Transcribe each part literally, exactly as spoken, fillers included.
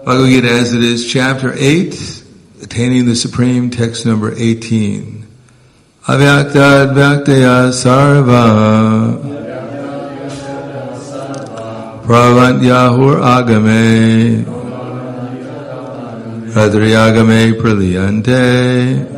Bhagavad Gita as it is, chapter eight, attaining the supreme, text number eighteen. Avyakta advyaktaya sarva pravantyahur agame radriyagame praliyante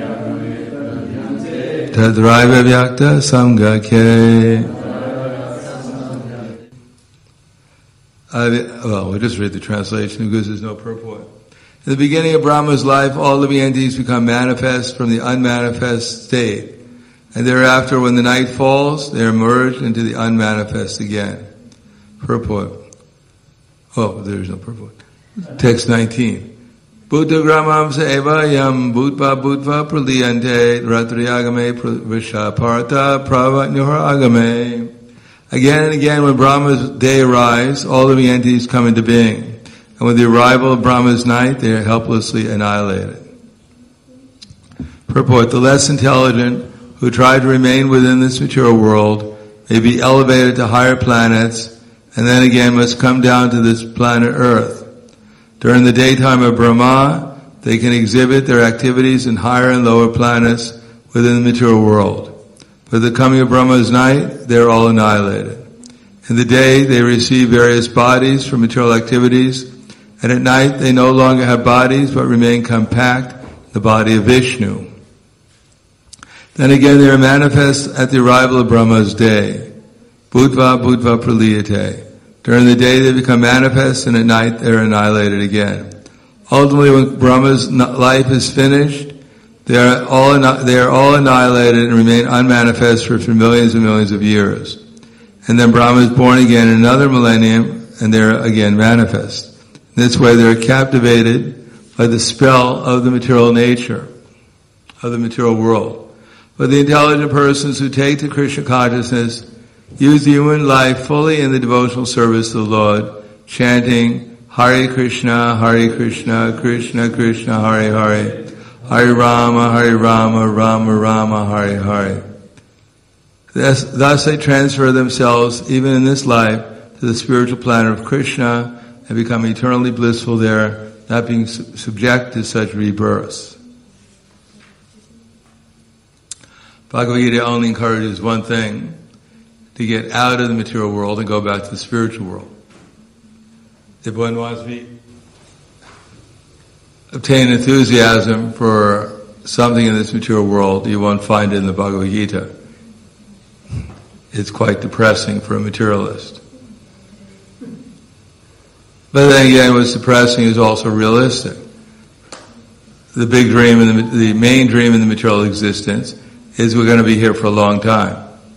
tadraiva vyakta samgakhe. Uh, well, we'll just read the translation because there's no purport. In the beginning of Brahma's life, all living entities become manifest from the unmanifest state. And thereafter, when the night falls, they are merged into the unmanifest again. Purport. Oh, there's no purport. Text nineteen. Buddha gramam sa eva yam bhutva bhutva praliyante ratriyagame vishaparta pravatnyuhar agame. Again and again, when Brahma's day arrives, all living entities come into being. And with the arrival of Brahma's night, they are helplessly annihilated. Purport. The less intelligent who try to remain within this material world may be elevated to higher planets, and then again must come down to this planet Earth. During the daytime of Brahma, they can exhibit their activities in higher and lower planets within the material world. With the coming of Brahma's night, they are all annihilated. In the day, they receive various bodies for material activities, and at night, they no longer have bodies, but remain compact in the body of Vishnu. Then again, they are manifest at the arrival of Brahma's day. Bhutva bhutva praliyate. During the day, they become manifest, and at night, they are annihilated again. Ultimately, when Brahma's life is finished, They are all they are all annihilated and remain unmanifest for, for millions and millions of years. And then Brahma is born again in another millennium, and they are again manifest. In this way, they are captivated by the spell of the material nature, of the material world. But the intelligent persons who take to Krishna consciousness use the human life fully in the devotional service of the Lord, chanting Hare Krishna, Hare Krishna, Krishna Krishna, Hare Hare. Hare Rama, Hare Rama, Rama Rama, Hare Hare. Thus, thus they transfer themselves, even in this life, to the spiritual planet of Krishna and become eternally blissful there, not being su- subject to such rebirths. Bhagavad Gita only encourages one thing, to get out of the material world and go back to the spiritual world. If one wants to be obtain enthusiasm for something in this material world, you won't find it in the Bhagavad Gita. It's quite depressing for a materialist. But then again, what's depressing is also realistic. The big dream and the, the main dream in the material existence is we're going to be here for a long time.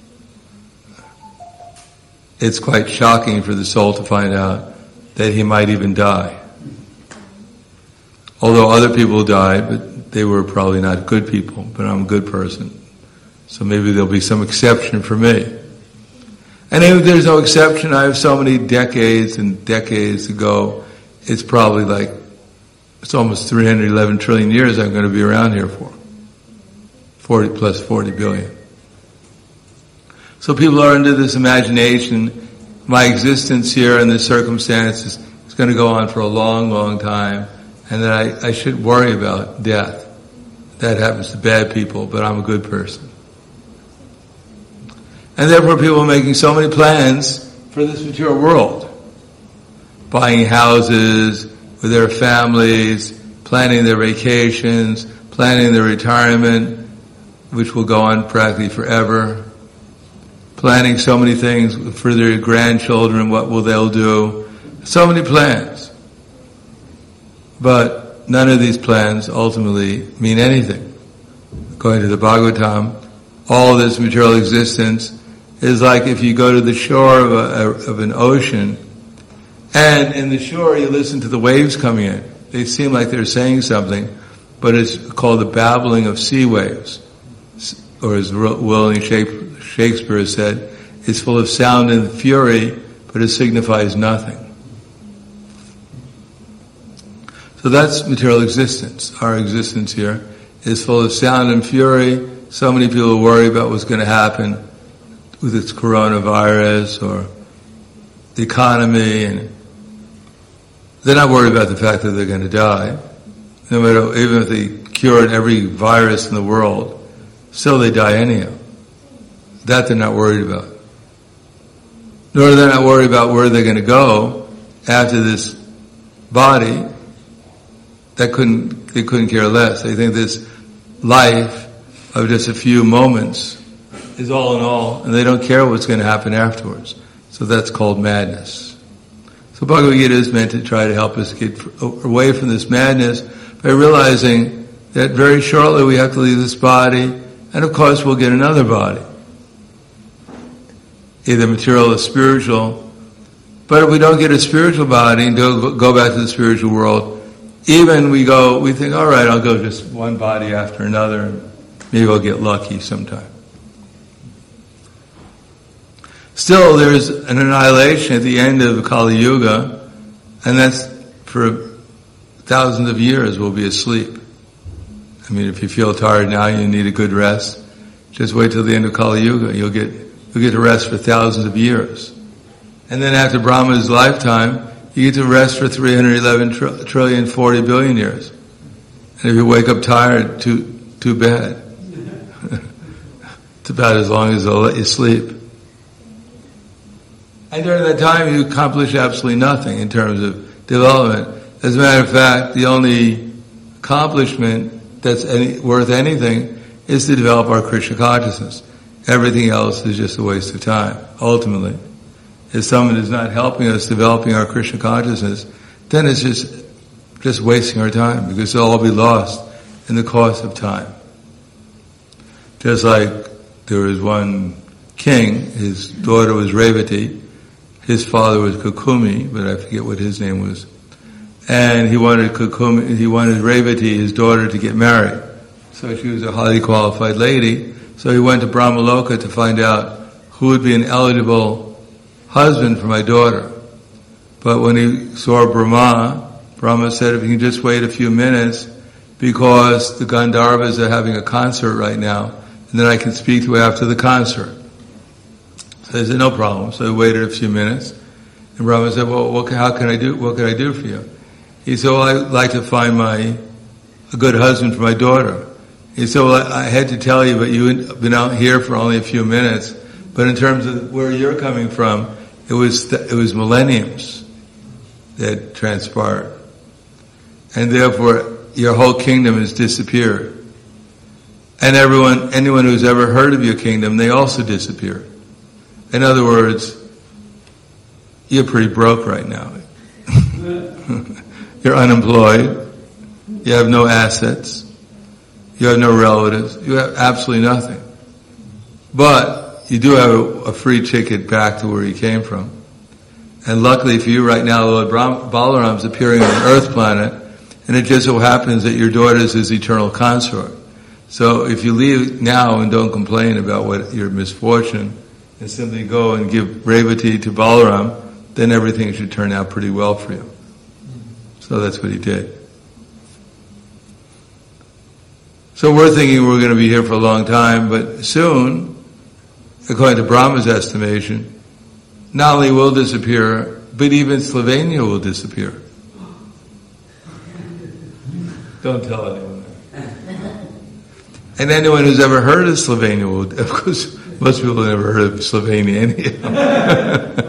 It's quite shocking for the soul to find out that he might even die. Although other people died, but they were probably not good people, but I'm a good person. So maybe there'll be some exception for me. And if there's no exception, I have so many decades and decades ago, it's probably like, it's almost three hundred eleven trillion years I'm going to be around here for. forty plus forty billion. So people are under this imagination, my existence here and the circumstances is going to go on for a long, long time. And that I, I should worry about death. That happens to bad people, but I'm a good person. And therefore people are making so many plans for this material world. Buying houses with their families, planning their vacations, planning their retirement, which will go on practically forever. Planning so many things for their grandchildren, what will they'll do. So many plans. But none of these plans ultimately mean anything. According to the Bhagavatam, all this material existence is like if you go to the shore of, a, of an ocean, and in the shore you listen to the waves coming in. They seem like they're saying something, but it's called the babbling of sea waves. Or as William Shakespeare has said, it's full of sound and fury, but it signifies nothing. So that's material existence. Our existence here is full of sound and fury. So many people worry about what's going to happen with its coronavirus or the economy and they're not worried about the fact that they're going to die. No matter, even if they cured every virus in the world, still they die anyhow. That they're not worried about. Nor are they not worried about where they're going to go after this body. That couldn't, they couldn't care less. They think this life of just a few moments is all in all, and they don't care what's going to happen afterwards. So that's called madness. So Bhagavad Gita is meant to try to help us get away from this madness by realizing that very shortly we have to leave this body, and of course we'll get another body. Either material or spiritual. But if we don't get a spiritual body and go, go back to the spiritual world, even we go, we think, all right, I'll go just one body after another. Maybe I'll get lucky sometime. Still, there's an annihilation at the end of Kali Yuga, and that's for thousands of years we'll be asleep. I mean, if you feel tired now, you need a good rest. Just wait till the end of Kali Yuga. You'll get you'll get to rest for thousands of years, and then after Brahma's lifetime, you get to rest for three hundred eleven tr- trillion forty billion years. And if you wake up tired, too too bad. It's about as long as they'll let you sleep. And during that time, you accomplish absolutely nothing in terms of development. As a matter of fact, the only accomplishment that's any, worth anything is to develop our Krishna consciousness. Everything else is just a waste of time, ultimately. If someone is not helping us developing our Krishna consciousness, then it's just just wasting our time, because it'll all be lost in the course of time. Just like there was one king, his daughter was Revati, his father was Kukumi, but I forget what his name was. And he wanted Kukumi, he wanted Revati, his daughter, to get married. So she was a highly qualified lady. So he went to Brahmaloka to find out who would be an eligible husband for my daughter. But when he saw Brahma, Brahma said, if you can just wait a few minutes, because the Gandharvas are having a concert right now, and then I can speak to you after the concert. So I said, no problem. So I waited a few minutes, and Brahma said, well, what, how can I do, what can I do for you? He said, well, I'd like to find my, a good husband for my daughter. He said, well, I, I had to tell you, but you've been out here for only a few minutes. But in terms of where you're coming from, it was, th- it was millenniums that transpired. And therefore, your whole kingdom has disappeared. And everyone, anyone who's ever heard of your kingdom, they also disappeared. In other words, you're pretty broke right now. You're unemployed. You have no assets. You have no relatives. You have absolutely nothing. But you do have a, a free ticket back to where you came from. And luckily for you right now, Lord Balaram's appearing on an earth planet, and it just so happens that your daughter is his eternal consort. So if you leave now and don't complain about what your misfortune, and simply go and give Revati to Balaram, then everything should turn out pretty well for you. So that's what he did. So we're thinking we're going to be here for a long time, but soon, according to Brahma's estimation, not only will disappear, but even Slovenia will disappear. Don't tell anyone that. And anyone who's ever heard of Slovenia will, of course, most people have never heard of Slovenia anyhow.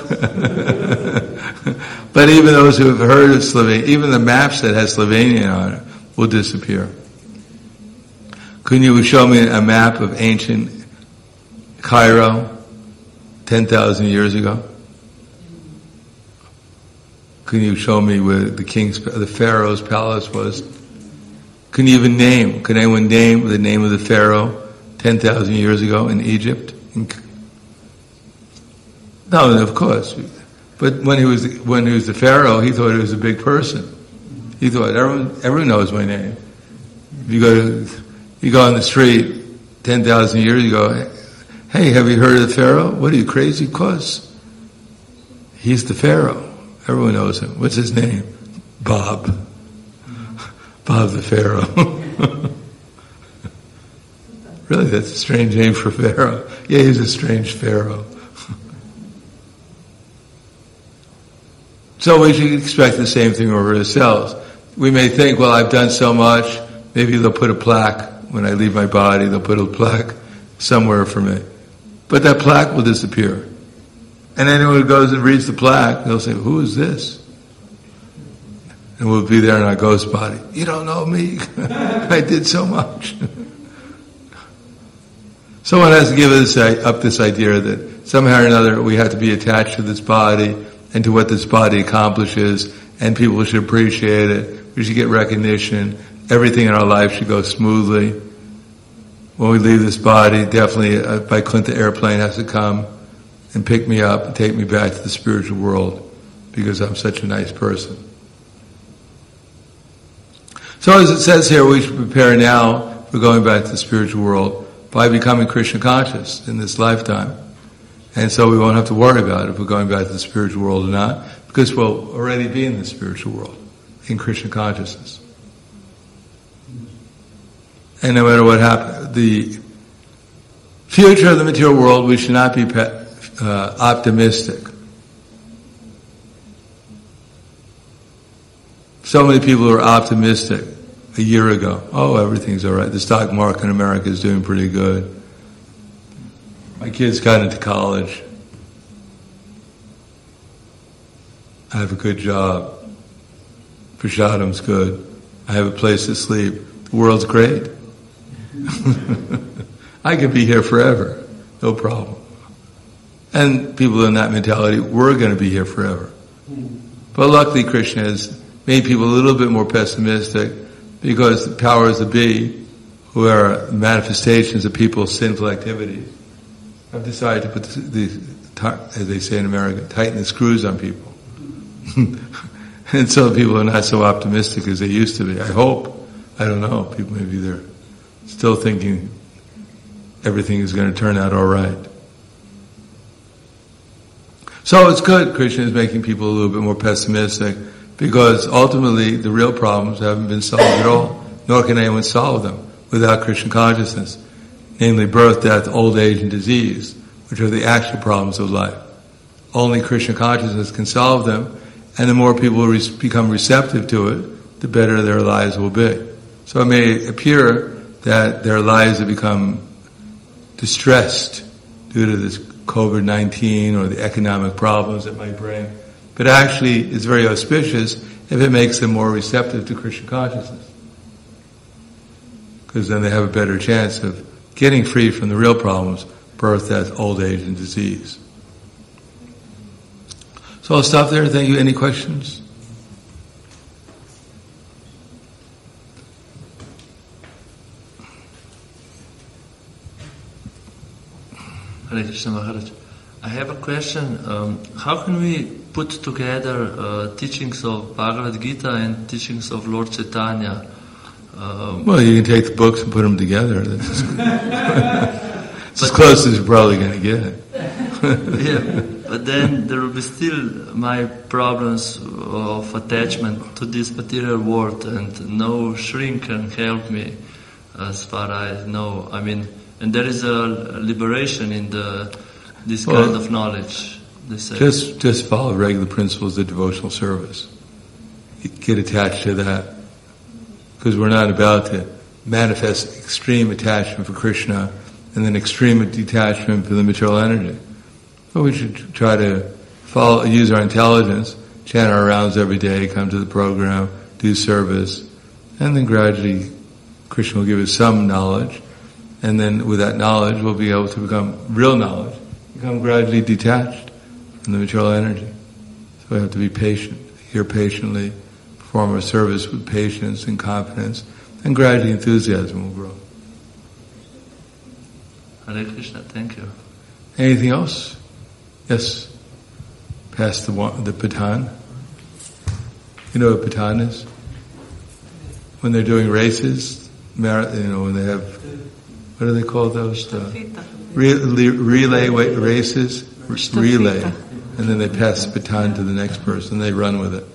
But even those who have heard of Slovenia, even the maps that has Slovenia on it, will disappear. Can you show me a map of ancient Cairo ten thousand years ago? Can you show me where the king's, the pharaoh's palace was? Can you even name, can anyone name the name of the pharaoh ten thousand years ago in Egypt? No, of course. But when he was, when he was the pharaoh, he thought he was a big person. He thought, everyone, everyone knows my name. If you go to, you go on the street ten thousand years ago, hey, have you heard of the pharaoh? What are you, crazy? Of course. He's the pharaoh. Everyone knows him. What's his name? Bob. Bob the Pharaoh. Really, that's a strange name for Pharaoh. Yeah, he's a strange Pharaoh. So we should expect the same thing over ourselves. We may think, well, I've done so much, maybe they'll put a plaque, when I leave my body, they'll put a plaque somewhere for me. But that plaque will disappear. And anyone who goes and reads the plaque, they'll say, who is this? And we'll be there in our ghost body. You don't know me. I did so much. Someone has to give us up this idea that somehow or another we have to be attached to this body and to what this body accomplishes, and people should appreciate it. We should get recognition. Everything in our life should go smoothly. When we leave this body, definitely a Vaikuntha airplane has to come and pick me up and take me back to the spiritual world because I'm such a nice person. So as it says here, we should prepare now for going back to the spiritual world by becoming Krishna conscious in this lifetime. And so we won't have to worry about if we're going back to the spiritual world or not, because we'll already be in the spiritual world, in Krishna consciousness. And no matter what happens, the future of the material world, we should not be pe- uh, optimistic. So many people were optimistic a year ago. Oh, everything's all right. The stock market in America is doing pretty good. My kids got into college. I have a good job. Prashadam's good. I have a place to sleep. The world's great. I could be here forever. No problem. And people in that mentality, we're going to be here forever. But luckily Krishna has made people a little bit more pessimistic because the powers that be, who are manifestations of people's sinful activities, have decided to put the, the, as they say in America, tighten the screws on people. And so people are not so optimistic as they used to be. I hope. I don't know. People maybe they're still thinking everything is going to turn out all right. So it's good Krishna is making people a little bit more pessimistic, because ultimately the real problems haven't been solved at all, nor can anyone solve them without Krishna consciousness, namely birth, death, old age, and disease, which are the actual problems of life. Only Krishna consciousness can solve them, and the more people re- become receptive to it, the better their lives will be. So it may appear that their lives have become distressed due to this covid nineteen or the economic problems it might bring, but actually it's very auspicious if it makes them more receptive to Krishna consciousness, because then they have a better chance of getting free from the real problems, birth, death, old age, and disease. So I'll stop there. Thank you. Any questions? Hare Krishna Maharaj. I have a question. Um, how can we put together uh, teachings of Bhagavad Gita and teachings of Lord Chaitanya? Um, well, you can take the books and put them together. That's as, it's as close as you're probably going to get. Yeah, but then there will be still my problems of attachment to this material world, and no shrink can help me as far as I know. I mean, and there is a liberation in the this well, kind of knowledge. They say. Just just follow regular principles of devotional service. You get attached to that, because we're not about to manifest extreme attachment for Krishna and then extreme detachment for the material energy. But we should try to follow, use our intelligence, chant our rounds every day, come to the program, do service, and then gradually Krishna will give us some knowledge, and then with that knowledge we'll be able to become real knowledge, become gradually detached from the material energy. So we have to be patient, hear patiently, perform our service with patience and confidence, and gradually enthusiasm will grow. Hare Krishna, thank you. Anything else? Yes. Pass the the baton. You know what baton is? When they're doing races, you know, when they have, what do they call those? Uh, relay, relay races, relay, and then they pass the baton to the next person. They run with it.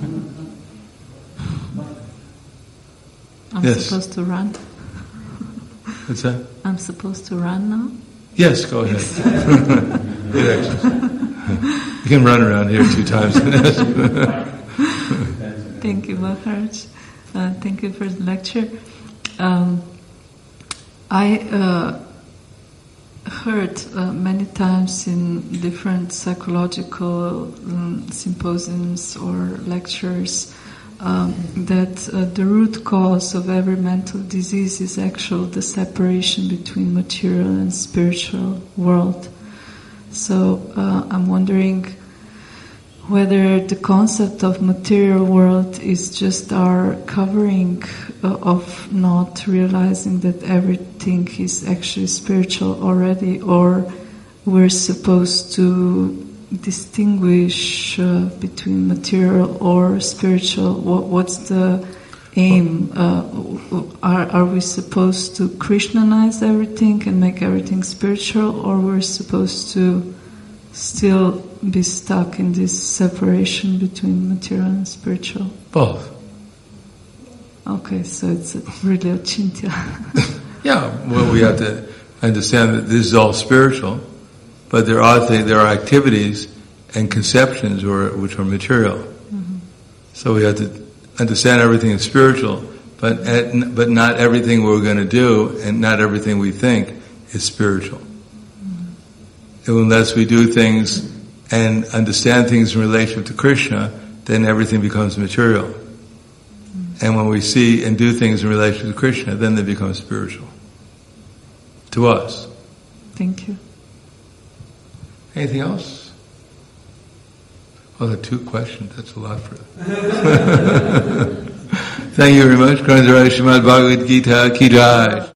I'm yes. supposed to run. What's that? I'm supposed to run now? Yes, go ahead. Good exercise. You can run around here two times. Thank you, Maharaj. Uh, thank you for the lecture. Um, I uh, heard uh, many times in different psychological um, symposiums or lectures um, that uh, the root cause of every mental disease is actually the separation between material and spiritual world. So uh, I'm wondering whether the concept of material world is just our covering uh, of not realizing that everything is actually spiritual already, or we're supposed to distinguish uh, between material or spiritual. What, what's the aim? Uh, are, are we supposed to Krishnanize everything and make everything spiritual, or we're supposed to still be stuck in this separation between material and spiritual? Both. Okay, so it's really a chintya. Yeah, well, we have to understand that this is all spiritual, but there are things, there are activities and conceptions or, which are material. Mm-hmm. So we have to understand everything is spiritual, but but not everything we're going to do and not everything we think is spiritual. Mm-hmm. Unless we do things and understand things in relation to Krishna, then everything becomes material. Mm-hmm. And when we see and do things in relation to Krishna, then they become spiritual. To us. Thank you. Anything else? Oh, the two questions, that's a lot for Thank you very much. Srimad Bhagavad Gita Ki Jai.